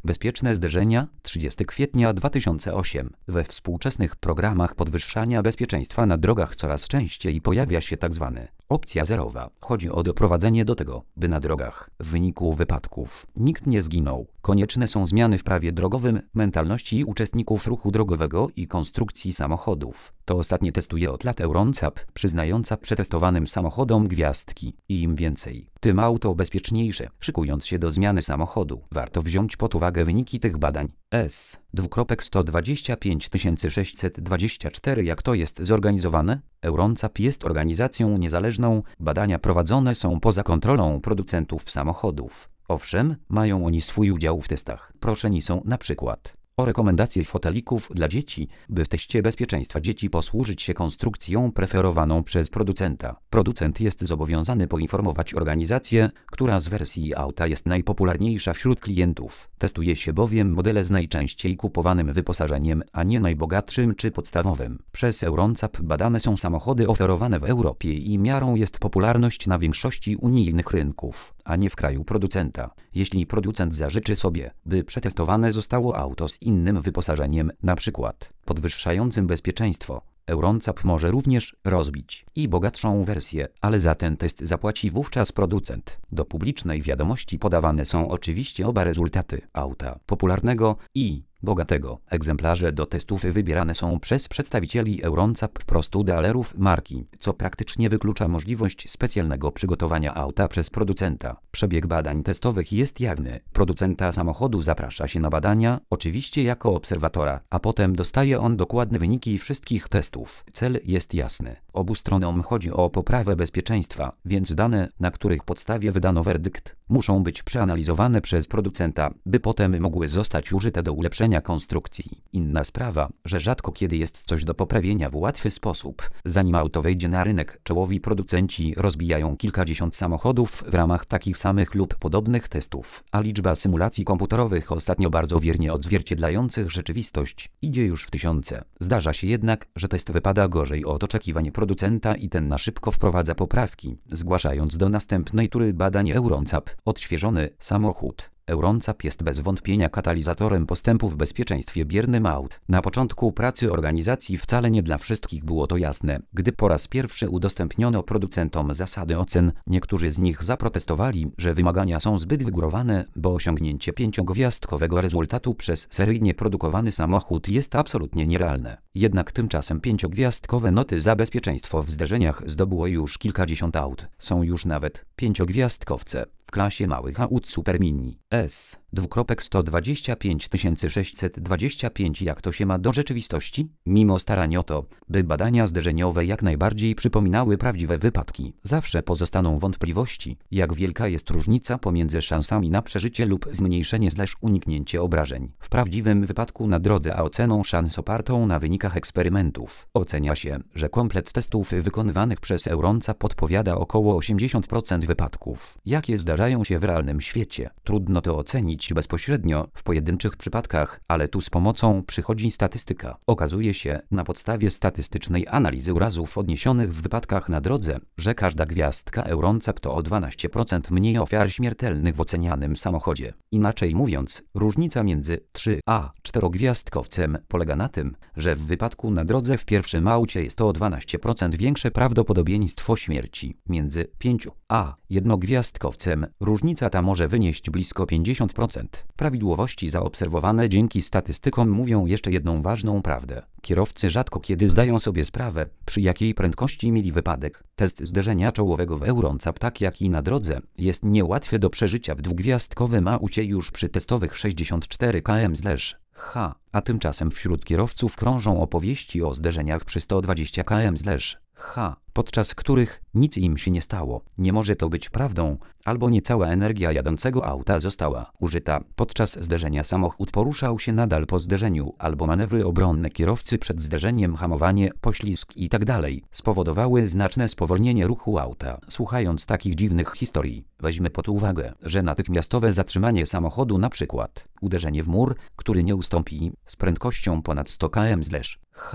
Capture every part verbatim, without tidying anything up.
Bezpieczne zderzenia, trzydziestego kwietnia dwa tysiące ósmego. We współczesnych programach podwyższania bezpieczeństwa na drogach coraz częściej pojawia się tzw. opcja zerowa. Chodzi o doprowadzenie do tego, by na drogach, w wyniku wypadków, nikt nie zginął. Konieczne są zmiany w prawie drogowym, mentalności uczestników ruchu drogowego i konstrukcji samochodów. To ostatnie testuje od lat Euro N C A P, przyznająca przetestowanym samochodom gwiazdki. I im więcej, tym auto bezpieczniejsze. Szykując się do zmiany samochodu, warto wziąć pod uwagę wyniki tych badań. S. sto dwadzieścia pięć tysięcy sześćset dwadzieścia cztery. Jak to jest zorganizowane? Euro N C A P jest organizacją niezależną. Badania prowadzone są poza kontrolą producentów samochodów. Owszem, mają oni swój udział w testach. Proszeni są na przykład o rekomendacje fotelików dla dzieci, by w teście bezpieczeństwa dzieci posłużyć się konstrukcją preferowaną przez producenta. Producent jest zobowiązany poinformować organizację, która z wersji auta jest najpopularniejsza wśród klientów. Testuje się bowiem modele z najczęściej kupowanym wyposażeniem, a nie najbogatszym czy podstawowym. Przez Euro N C A P badane są samochody oferowane w Europie i miarą jest popularność na większości unijnych rynków, a nie w kraju producenta. Jeśli producent zażyczy sobie, by przetestowane zostało auto z innym wyposażeniem, np. podwyższającym bezpieczeństwo, Euro N C A P może również rozbić i bogatszą wersję, ale za ten test zapłaci wówczas producent. Do publicznej wiadomości podawane są oczywiście oba rezultaty auta popularnego i bogatego. Egzemplarze do testów wybierane są przez przedstawicieli Euro N C A P wprost u dealerów marki, co praktycznie wyklucza możliwość specjalnego przygotowania auta przez producenta. Przebieg badań testowych jest jawny. Producenta samochodu zaprasza się na badania, oczywiście jako obserwatora, a potem dostaje on dokładne wyniki wszystkich testów. Cel jest jasny. Obu stronom chodzi o poprawę bezpieczeństwa, więc dane, na których podstawie wydano werdykt, muszą być przeanalizowane przez producenta, by potem mogły zostać użyte do ulepszenia konstrukcji. Inna sprawa, że rzadko kiedy jest coś do poprawienia w łatwy sposób. Zanim auto wejdzie na rynek, czołowi producenci rozbijają kilkadziesiąt samochodów w ramach takich samych lub podobnych testów, a liczba symulacji komputerowych, ostatnio bardzo wiernie odzwierciedlających rzeczywistość, idzie już w tysiące. Zdarza się jednak, że test wypada gorzej od oczekiwań producenta i ten na szybko wprowadza poprawki, zgłaszając do następnej tury badań Euro N C A P odświeżony samochód. Euro N C A P jest bez wątpienia katalizatorem postępu w bezpieczeństwie biernym aut. Na początku pracy organizacji wcale nie dla wszystkich było to jasne. Gdy po raz pierwszy udostępniono producentom zasady ocen, niektórzy z nich zaprotestowali, że wymagania są zbyt wygórowane, bo osiągnięcie pięciogwiazdkowego rezultatu przez seryjnie produkowany samochód jest absolutnie nierealne. Jednak tymczasem pięciogwiazdkowe noty za bezpieczeństwo w zderzeniach zdobyło już kilkadziesiąt aut. Są już nawet pięciogwiazdkowce w klasie małych aut Super Mini. S. sto dwadzieścia pięć tysięcy sześćset dwadzieścia pięć. Jak to się ma do rzeczywistości? Mimo starań o to, by badania zderzeniowe jak najbardziej przypominały prawdziwe wypadki, zawsze pozostaną wątpliwości, jak wielka jest różnica pomiędzy szansami na przeżycie lub zmniejszenie slash uniknięcie obrażeń w prawdziwym wypadku na drodze, a oceną szans opartą na wynikach eksperymentów. Ocenia się, że komplet testów wykonywanych przez Euro N C A P podpowiada około osiemdziesiąt procent wypadków, jakie zdarzają się w realnym świecie. Trudno to ocenić bezpośrednio w pojedynczych przypadkach, ale tu z pomocą przychodzi statystyka. Okazuje się, na podstawie statystycznej analizy urazów odniesionych w wypadkach na drodze, że każda gwiazdka Euro N C A P to o dwanaście procent mniej ofiar śmiertelnych w ocenianym samochodzie. Inaczej mówiąc, różnica między trzy a czterogwiazdkowcem polega na tym, że w wypadku na drodze w pierwszym aucie jest to o dwanaście procent większe prawdopodobieństwo śmierci. Między pięć a jednogwiazdkowcem różnica ta może wynieść blisko pięćdziesiąt procent. Prawidłowości zaobserwowane dzięki statystykom mówią jeszcze jedną ważną prawdę. Kierowcy rzadko kiedy zdają sobie sprawę, przy jakiej prędkości mieli wypadek. Test zderzenia czołowego w Euro N C A P, tak jak i na drodze, jest niełatwy do przeżycia w dwugwiazdkowym aucie już przy testowych sześćdziesiąt cztery kilometrów na godzinę, a tymczasem wśród kierowców krążą opowieści o zderzeniach przy sto dwadzieścia kilometrów na godzinę, podczas których nic im się nie stało. Nie może to być prawdą, albo nie cała energia jadącego auta została użyta. Podczas zderzenia samochód poruszał się nadal po zderzeniu, albo manewry obronne kierowcy przed zderzeniem, hamowanie, poślizg itd. spowodowały znaczne spowolnienie ruchu auta. Słuchając takich dziwnych historii, weźmy pod uwagę, że natychmiastowe zatrzymanie samochodu, na przykład uderzenie w mur, który nie ustąpi z prędkością ponad sto kilometrów na godzinę,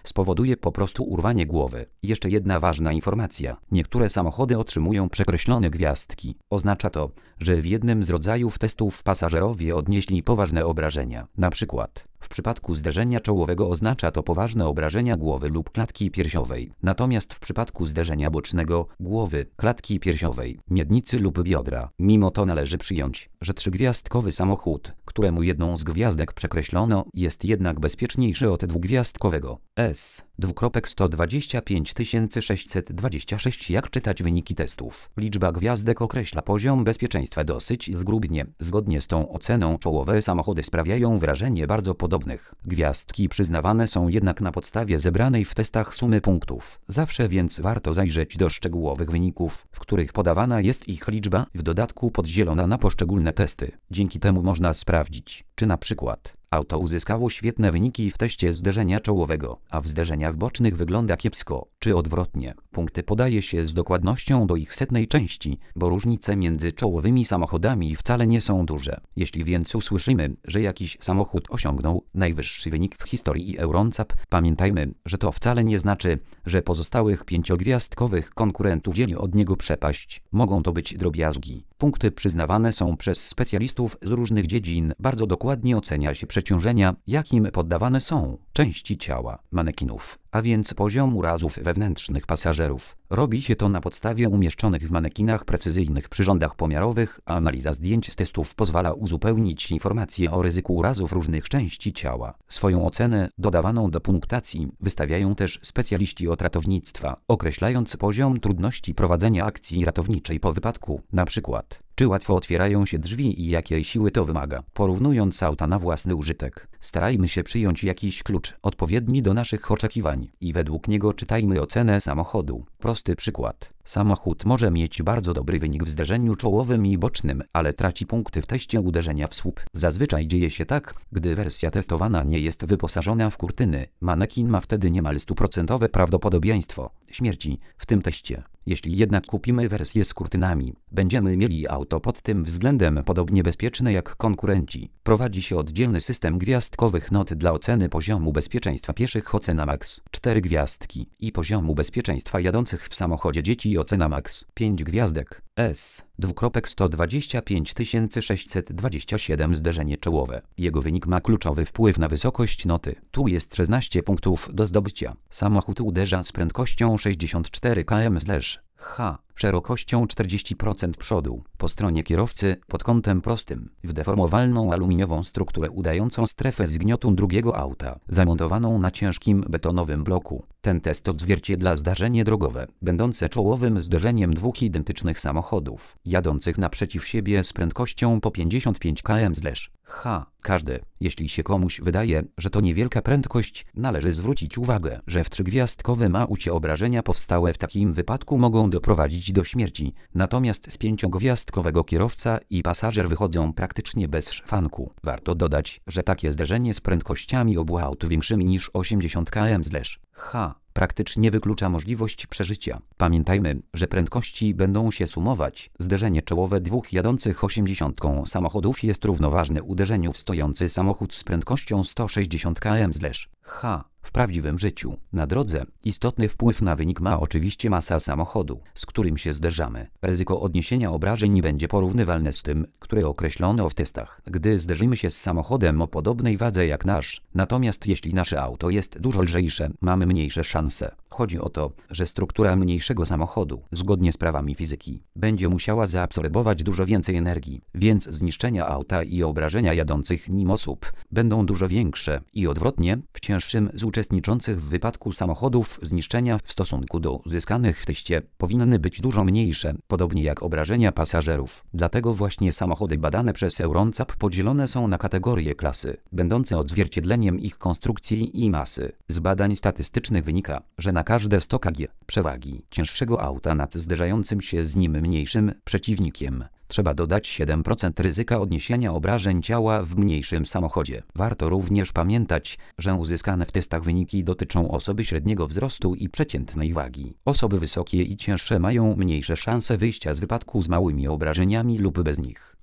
spowoduje po prostu urwanie głowy. Jeszcze jedna ważna informacja. Niektóre samochody otrzymują przekreślone gwiazdki. Oznacza to, że w jednym z rodzajów testów pasażerowie odnieśli poważne obrażenia. Na przykład w przypadku zderzenia czołowego oznacza to poważne obrażenia głowy lub klatki piersiowej. Natomiast w przypadku zderzenia bocznego głowy, klatki piersiowej, miednicy lub biodra. Mimo to należy przyjąć, że trzygwiazdkowy samochód, któremu jedną z gwiazdek przekreślono, jest jednak bezpieczniejszy od dwugwiazdkowego. S. sto dwadzieścia pięć tysięcy sześćset dwadzieścia sześć. Jak czytać wyniki testów? Liczba gwiazdek określa poziom bezpieczeństwa dosyć zgrubnie. Zgodnie z tą oceną czołowe samochody sprawiają wrażenie bardzo podobnych. Gwiazdki przyznawane są jednak na podstawie zebranej w testach sumy punktów. Zawsze więc warto zajrzeć do szczegółowych wyników, w których podawana jest ich liczba, w dodatku podzielona na poszczególne testy. Dzięki temu można sprawdzić, czy na przykład auto uzyskało świetne wyniki w teście zderzenia czołowego, a w zderzeniach bocznych wygląda kiepsko, czy odwrotnie. Punkty podaje się z dokładnością do ich setnej części, bo różnice między czołowymi samochodami wcale nie są duże. Jeśli więc usłyszymy, że jakiś samochód osiągnął najwyższy wynik w historii EuroNCAP, pamiętajmy, że to wcale nie znaczy, że pozostałych pięciogwiazdkowych konkurentów dzieli od niego przepaść. Mogą to być drobiazgi. Punkty przyznawane są przez specjalistów z różnych dziedzin. Bardzo dokładnie ocenia się przeciążenia, jakim poddawane są części ciała manekinów, a więc poziom urazów wewnętrznych pasażerów. Robi się to na podstawie umieszczonych w manekinach precyzyjnych przyrządach pomiarowych, a analiza zdjęć z testów pozwala uzupełnić informacje o ryzyku urazów różnych części ciała. Swoją ocenę dodawaną do punktacji wystawiają też specjaliści od ratownictwa, określając poziom trudności prowadzenia akcji ratowniczej po wypadku, na przykład czy łatwo otwierają się drzwi i jakiej siły to wymaga. Porównując auta na własny użytek, starajmy się przyjąć jakiś klucz odpowiedni do naszych oczekiwań i według niego czytajmy ocenę samochodu. Prosty przykład. Samochód może mieć bardzo dobry wynik w zderzeniu czołowym i bocznym, ale traci punkty w teście uderzenia w słup. Zazwyczaj dzieje się tak, gdy wersja testowana nie jest wyposażona w kurtyny. Manekin ma wtedy niemal stuprocentowe prawdopodobieństwo śmierci w tym teście. Jeśli jednak kupimy wersję z kurtynami, będziemy mieli auto pod tym względem podobnie bezpieczne jak konkurenci. Prowadzi się oddzielny system gwiazdkowych not dla oceny poziomu bezpieczeństwa pieszych, ocena max cztery gwiazdki, i poziomu bezpieczeństwa jadących w samochodzie dzieci, ocena max pięć gwiazdek. S. sto dwadzieścia pięć tysięcy sześćset dwadzieścia siedem. Zderzenie czołowe. Jego wynik ma kluczowy wpływ na wysokość noty. Tu jest szesnaście punktów do zdobycia. Samochód uderza z prędkością sześćdziesiąt cztery kilometrów na godzinę. Szerokością czterdzieści procent przodu, po stronie kierowcy, pod kątem prostym, w deformowalną aluminiową strukturę udającą strefę zgniotu drugiego auta, zamontowaną na ciężkim betonowym bloku. Ten test odzwierciedla zdarzenie drogowe, będące czołowym zderzeniem dwóch identycznych samochodów, jadących naprzeciw siebie z prędkością po pięćdziesiąt pięć kilometrów na godzinę. Każdy. Jeśli się komuś wydaje, że to niewielka prędkość, należy zwrócić uwagę, że w trzygwiazdkowym aucie obrażenia powstałe w takim wypadku mogą doprowadzić do śmierci, natomiast z pięciogwiazdkowego kierowca i pasażer wychodzą praktycznie bez szwanku. Warto dodać, że takie zderzenie z prędkościami obu aut większymi niż osiemdziesiąt kilometrów na godzinę praktycznie wyklucza możliwość przeżycia. Pamiętajmy, że prędkości będą się sumować. Zderzenie czołowe dwóch jadących osiemdziesiątką samochodów jest równoważne uderzeniu w stojący samochód z prędkością sto sześćdziesiąt kilometrów na godzinę. W prawdziwym życiu, na drodze, istotny wpływ na wynik ma oczywiście masa samochodu, z którym się zderzamy. Ryzyko odniesienia obrażeń będzie porównywalne z tym, które określono w testach, gdy zderzymy się z samochodem o podobnej wadze jak nasz. Natomiast jeśli nasze auto jest dużo lżejsze, mamy mniejsze szanse. Chodzi o to, że struktura mniejszego samochodu, zgodnie z prawami fizyki, będzie musiała zaabsorbować dużo więcej energii, więc zniszczenia auta i obrażenia jadących nim osób będą dużo większe i odwrotnie, w cięższym z uczestniczących w wypadku samochodów zniszczenia w stosunku do uzyskanych w teście powinny być dużo mniejsze, podobnie jak obrażenia pasażerów. Dlatego właśnie samochody badane przez EuroNCAP podzielone są na kategorie klasy, będące odzwierciedleniem ich konstrukcji i masy. Z badań statystycznych wynika, że na każde sto kilogramów przewagi cięższego auta nad zderzającym się z nim mniejszym przeciwnikiem trzeba dodać siedem procent ryzyka odniesienia obrażeń ciała w mniejszym samochodzie. Warto również pamiętać, że uzyskane w testach wyniki dotyczą osoby średniego wzrostu i przeciętnej wagi. Osoby wysokie i cięższe mają mniejsze szanse wyjścia z wypadku z małymi obrażeniami lub bez nich.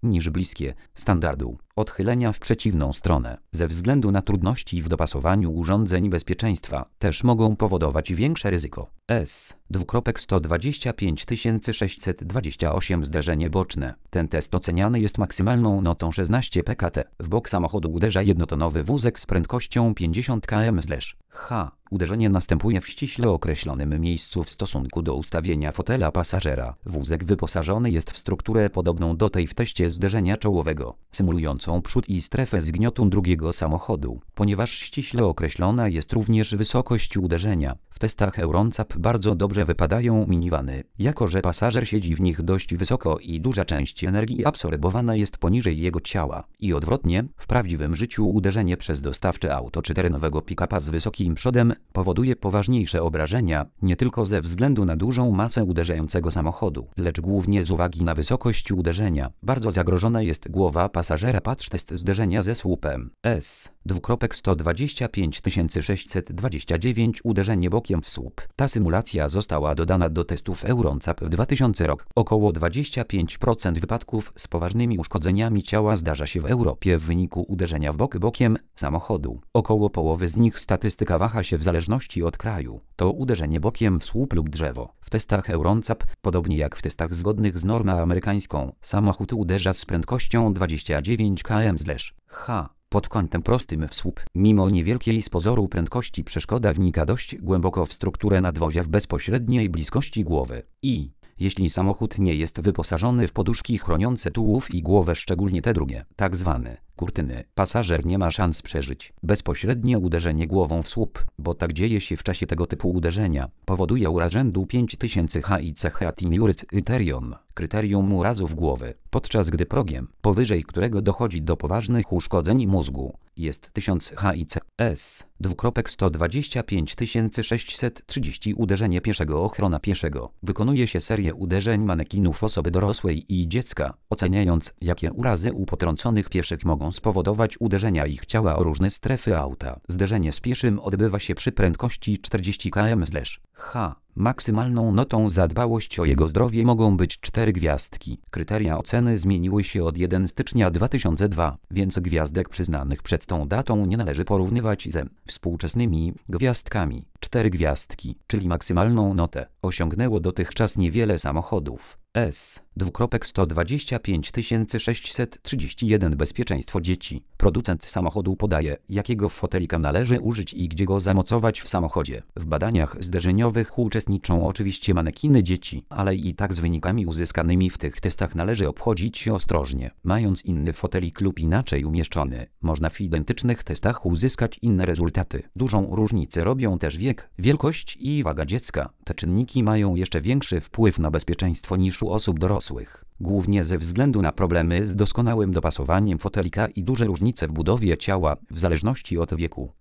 niż bliskie standardu. Odchylenia w przeciwną stronę, ze względu na trudności w dopasowaniu urządzeń bezpieczeństwa, też mogą powodować większe ryzyko. S sto dwadzieścia pięć tysięcy sześćset dwadzieścia osiem Zderzenie boczne. Ten test oceniany jest maksymalną notą szesnaście p k t. W bok samochodu uderza jednotonowy wózek z prędkością pięćdziesiąt kilometrów na godzinę. Uderzenie następuje w ściśle określonym miejscu w stosunku do ustawienia fotela pasażera. Wózek wyposażony jest w strukturę podobną do tej w teście zderzenia czołowego, symulującą przód i strefę zgniotu drugiego samochodu. Ponieważ ściśle określona jest również wysokość uderzenia, w testach EuroNCAP bardzo dobrze wypadają minivany, jako że pasażer siedzi w nich dość wysoko i duża część energii absorbowana jest poniżej jego ciała. I odwrotnie, w prawdziwym życiu uderzenie przez dostawcze auto czy terenowego pick-upa z wysokim przodem powoduje poważniejsze obrażenia, nie tylko ze względu na dużą masę uderzającego samochodu, lecz głównie z uwagi na wysokość uderzenia. Bardzo zagrożona jest głowa pasażera. Patrz test zderzenia ze słupem. S sto dwadzieścia pięć tysięcy sześćset dwadzieścia dziewięć Uderzenie bokiem w słup. Ta symulacja została dodana do testów EuroNCAP w dwa tysiące rok. Około dwadzieścia pięć procent wypadków z poważnymi uszkodzeniami ciała zdarza się w Europie w wyniku uderzenia w bok bokiem samochodu. Około połowy z nich statystyka waha się w zależności od kraju. To uderzenie bokiem w słup lub drzewo. W testach EuroNCAP, podobnie jak w testach zgodnych z normą amerykańską, samochód uderza z prędkością dwadzieścia dziewięć kilometrów na godzinę. Pod kątem prostym w słup. Mimo niewielkiej z pozoru prędkości przeszkoda wnika dość głęboko w strukturę nadwozia w bezpośredniej bliskości głowy. I jeśli samochód nie jest wyposażony w poduszki chroniące tułów i głowę, szczególnie te drugie, tak zwane kurtyny, pasażer nie ma szans przeżyć. Bezpośrednie uderzenie głową w słup, bo tak dzieje się w czasie tego typu uderzenia, powoduje uraz rzędu pięć tysięcy H I C Criterion, kryterium urazów głowy, podczas gdy progiem, powyżej którego dochodzi do poważnych uszkodzeń mózgu, jest tysiąc H I C. S sto dwadzieścia pięć tysięcy sześćset trzydzieści Uderzenie pieszego. Ochrona pieszego. Wykonuje się serię uderzeń manekinów osoby dorosłej i dziecka, oceniając, jakie urazy u potrąconych pieszych mogą spowodować uderzenia ich ciała o różne strefy auta. Zderzenie z pieszym odbywa się przy prędkości czterdzieści kilometrów na godzinę. Maksymalną notą za dbałość o jego zdrowie mogą być cztery gwiazdki. Kryteria oceny zmieniły się od pierwszego stycznia dwa tysiące drugiego, więc gwiazdek przyznanych przed tą datą nie należy porównywać ze współczesnymi gwiazdkami. Cztery gwiazdki, czyli maksymalną notę, osiągnęło dotychczas niewiele samochodów. S sto dwadzieścia pięć tysięcy sześćset trzydzieści jeden Bezpieczeństwo dzieci. Producent samochodu podaje, jakiego fotelika należy użyć i gdzie go zamocować w samochodzie. W badaniach zderzeniowych uczestniczą oczywiście manekiny dzieci, ale i tak z wynikami uzyskanymi w tych testach należy obchodzić się ostrożnie. Mając inny fotelik lub inaczej umieszczony, można w identycznych testach uzyskać inne rezultaty. Dużą różnicę robią też wiek, wielkość i waga dziecka. Te czynniki mają jeszcze większy wpływ na bezpieczeństwo niż u osób dorosłych, głównie ze względu na problemy z doskonałym dopasowaniem fotelika i duże różnice w budowie ciała w zależności od wieku.